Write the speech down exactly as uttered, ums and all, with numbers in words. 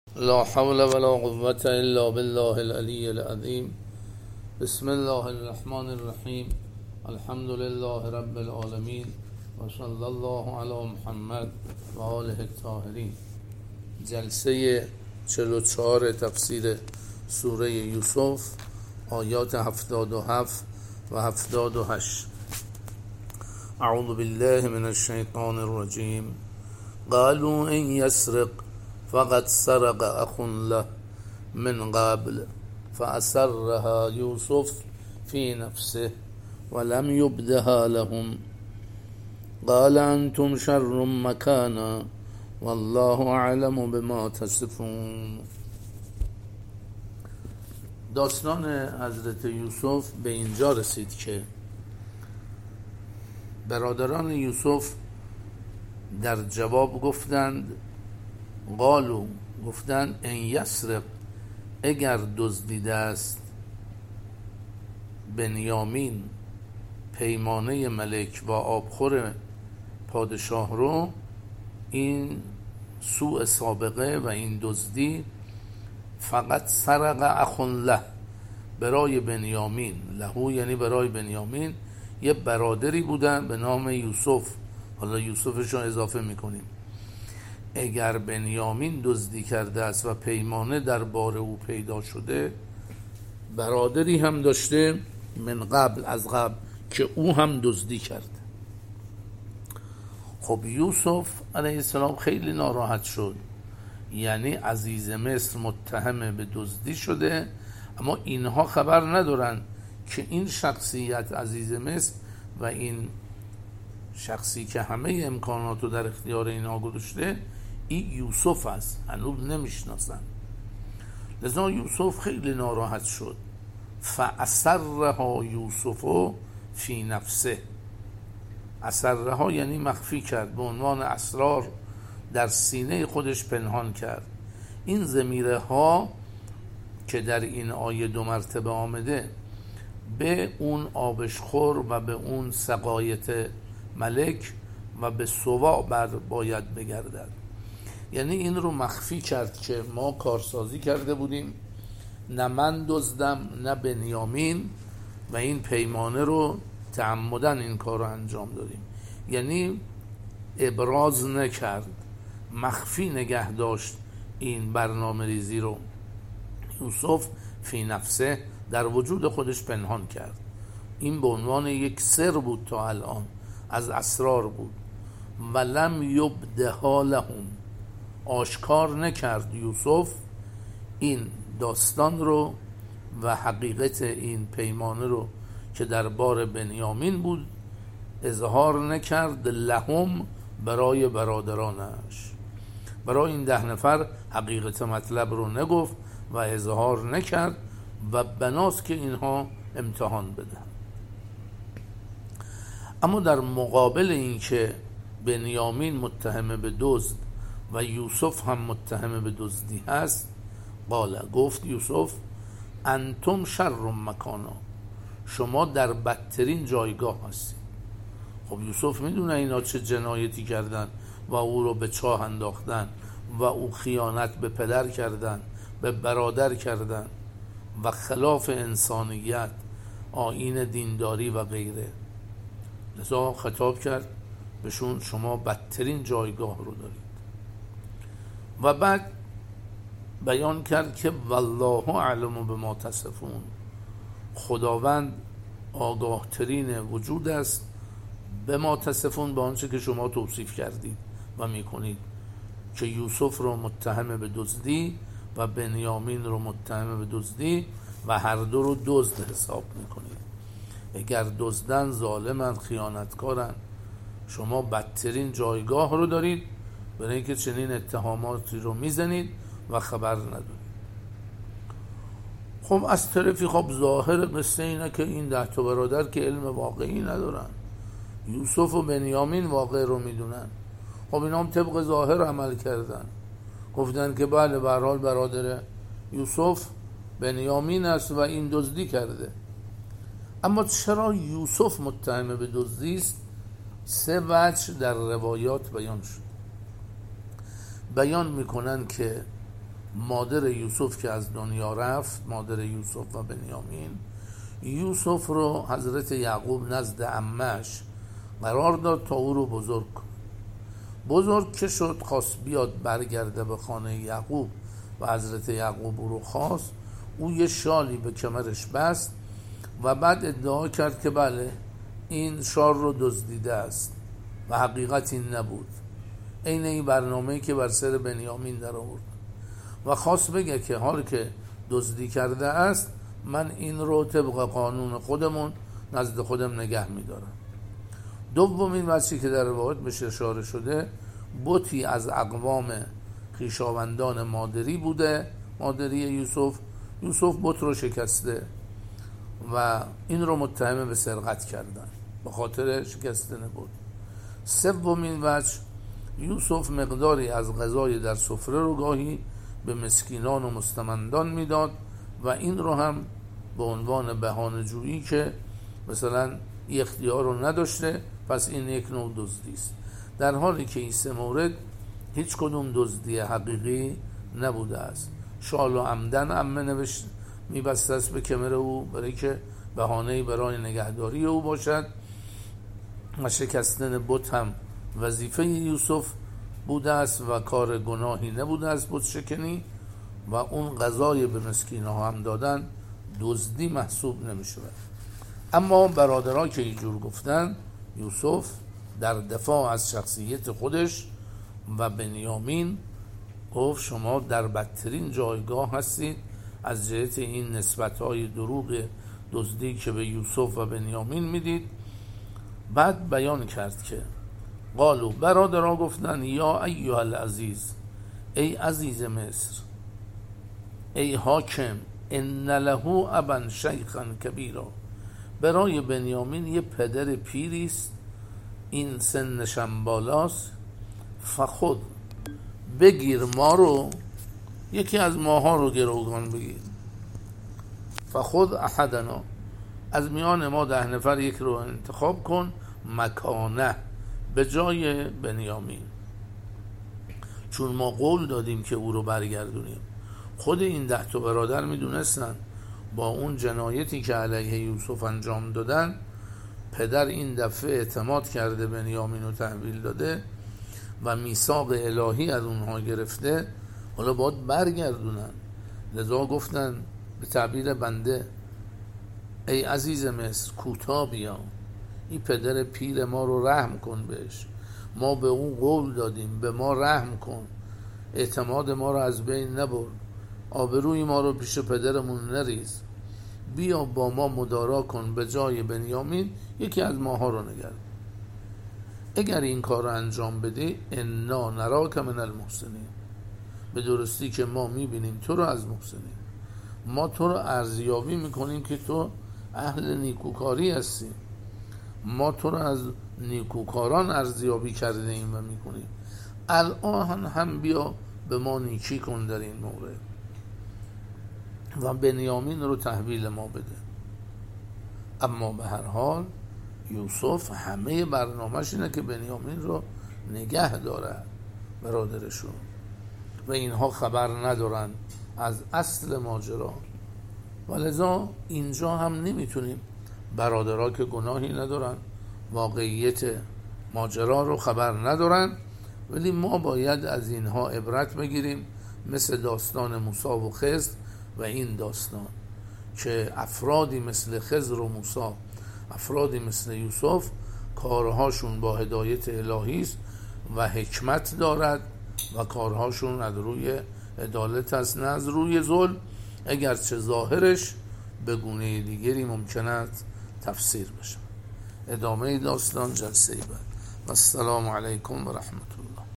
لا حول ولا قوة إلا بالله العلي العظيم. بسم الله الرحمن الرحیم. الحمد لله رب العالمین و صلی الله علی محمد و آله الطاهرین. جلسه چهل و چهار تفسیر سوره یوسف، آیات هفتاد و هفت و هفتاد و هشت. اعوذ بالله من الشیطان الرجیم. قالوا ان يسرق فقد سرق اخ له من قبل فأسرها يوسف في نفسه ولم يبدها لهم قال أنتم شر مكانا والله أعلم بما تصفون. داستان حضرت یوسف به اینجا رسید که برادران یوسف در جواب گفتند قالوا گفتند ان یسرق، اگر دزدیده است بنیامین پیمانه ملک و آبخور پادشاه رو، این سوء سابقه و این دزدی فقط سرق اخ له، برای بنیامین، لهو یعنی برای بنیامین، یه برادری بودن به نام یوسف. حالا یوسفش رو اضافه میکنیم. اگر بنیامین دزدی کرده است و پیمانه در بار او پیدا شده، برادری هم داشته من قبل، از قبل، که او هم دزدی کرده. خب یوسف علیه السلام خیلی ناراحت شد. یعنی عزیز مصر متهم به دزدی شده، اما اینها خبر ندارن که این شخصیت عزیز مصر و این شخصی که همه امکاناتو در اختیار اینها گذاشته، این یوسف است، هنوز نمیشناسن. لذا یوسف خیلی ناراحت شد. فأسرها یوسف فی نفسه. اسرها یعنی مخفی کرد، به عنوان اسرار در سینه خودش پنهان کرد. این ضمیره ها که در این آیه دو مرتبه آمده به اون آبشخور و به اون سقایت ملک و به سوا بر باید بگردد. یعنی این رو مخفی کرد که ما کارسازی کرده بودیم، نه من دزدم نه بنیامین، و این پیمانه رو تعمدن این کار رو انجام دادیم. یعنی ابراز نکرد، مخفی نگه داشت این برنامه ریزی رو. یوسف فی نفسه، در وجود خودش پنهان کرد. این به عنوان یک سر بود، تا الان از اسرار بود. ولم یبدها لهم، آشکار نکرد یوسف این داستان رو و حقیقت این پیمانه رو که در بار بنیامین بود، اظهار نکرد لهم، برای برادرانش. برای این ده نفر حقیقت مطلب رو نگفت و اظهار نکرد و بناست که اینها امتحان بدن. اما در مقابل این که بنیامین متهم به دزد و یوسف هم متهم به دزدی هست، قال، گفت یوسف، انتم شر مکانا، شما در بدترین جایگاه هستید. خب یوسف میدونه اینا چه جنایتی کردن و او رو به چاه انداختن و او خیانت به پدر کردن، به برادر کردن و خلاف انسانیت، آیین دینداری و غیره. لذا خطاب کرد بهشون، شما بدترین جایگاه رو دارید. و بعد بیان کرد که والله اعلم بما تصفون، خداوند آگاه ترین وجود است به ما تصفون، به آنچه که شما توصیف کردید و میکنید، که یوسف رو متهم به دزدی و بنیامین رو متهم به دزدی و هر دو رو دزد حساب میکنید. اگر دزدن، ظالمن، خیانتکارن، شما بدترین جایگاه رو دارید برای اینکه چنین اتهاماتی رو میزنید و خبر ندارید. خب از طرفی خب ظاهر قصه اینه که این ده تا برادر که علم واقعی ندارن، یوسف و بنیامین واقع رو میدونن. خب اینا هم طبق ظاهر عمل کردن، گفتن که بله به هر حال برادر یوسف بنیامین است و این دزدی کرده. اما چرا یوسف متهم به دزدی است؟ سه وجه در روایات بیان شد. بیان میکنن که مادر یوسف که از دنیا رفت، مادر یوسف و بنیامین، یوسف رو حضرت یعقوب نزد عمش قرار داد تا او رو بزرگ کن. بزرگ که شد، خواست بیاد برگرده به خانه یعقوب و حضرت یعقوب او رو خواست. او یه شالی به کمرش بست و بعد ادعا کرد که بله این شال رو دزدیده است و حقیقت این نبود، عین این برنامه‌ای که بر سر بنیامین در آورد و خواست بگه که حال که دزدی کرده است، من این رو طبق قانون خودمون نزد خودم نگه می‌دارم. دومین وجهی که در روایت بهش اشاره شده، بتی از اقوام خویشاوندان مادری بوده، مادری یوسف. یوسف بت رو شکسته و این رو متهم به سرقت کردن به خاطر شکستن بت. سومین وجه، یوسف مقداری از غذای در سفره رو گاهی به مسکینان و مستمندان میداد و این رو هم به عنوان بهانه‌جویی که مثلا این اختیار رو نداشته، پس این یک نوع دزدی است، در حالی که این سه مورد هیچ کدوم دزدی حقیقی نبوده است. شال و عمدن عمه نوشت میبسته است به کمر او برای که بهانه‌ای برای نگهداری او باشد و شکستن بت هم وظیفه یوسف بوده است و کار گناهی نبوده است بت شکنی، و اون غذای به مسکین‌ها هم دادن دزدی محسوب نمیشه. اما برادرها که اینجور گفتن، یوسف در دفاع از شخصیت خودش و بنیامین گفت شما در بدترین جایگاه هستید از جهت این نسبت‌های دروغ دزدی که به یوسف و بنیامین میدید. بعد بیان کرد که قالو، برادرها گفتن یا ایها العزیز، ای عزیز مصر، ای حاکم، ان له ابا شیخا کبیرا، برای بنیامین یه پدر پیری است، این سنشم بالاست، فخود بگیر ما رو، یکی از ماها رو گروگان بگیر، فخود احدنا، از میان ما ده نفر یک رو انتخاب کن، مکانه، به جای بنیامین، چون ما قول دادیم که او رو برگردونیم. خود این ده تا برادر میدونستن با اون جنایتی که علیه یوسف انجام دادن، پدر این دفعه اعتماد کرده بنیامین رو تحویل داده و میثاق الهی از اونها گرفته، حالا باید برگردونن. لذا گفتن به تعبیر بنده ای عزیز مصر، کوتاه بیا، این پدر پیر ما رو رحم کن بهش، ما به اون قول دادیم، به ما رحم کن، اعتماد ما رو از بین نبر، آبروی ما رو پیش پدرمون نریز، بیا با ما مدارا کن، به جای بنیامین یکی از ماها رو نگر. اگر این کار رو انجام بدی، انا نراک من المحسنین، به درستی که ما میبینیم تو رو از محسنین، ما تو رو ارزیابی میکنیم که تو اهل نیکوکاری هستی، ما تو رو از نیکوکاران ارزیابی کرده ایم و میکنیم، الان هم بیا به ما نیکی کن در این مورد و بنیامین رو تحویل ما بده. اما به هر حال یوسف همه برنامه‌اش اینه که بنیامین رو نگه داره برادرشون و اینها خبر ندارن از اصل ماجرا، و لذا اینجا هم نمیتونیم، برادرها که گناهی ندارن، واقعیت ماجرا رو خبر ندارن، ولی ما باید از اینها عبرت بگیریم، مثل داستان موسی و خضر و این داستان که افرادی مثل خضر و موسی، افرادی مثل یوسف، کارهاشون با هدایت الهی است و حکمت دارد و کارهاشون از روی عدالت است نه از روی ظلم، اگرچه ظاهرش به گونه دیگری ممکن است تفسیر بشه. ادامه داستان جلسه بعد. السلام علیکم و رحمت الله.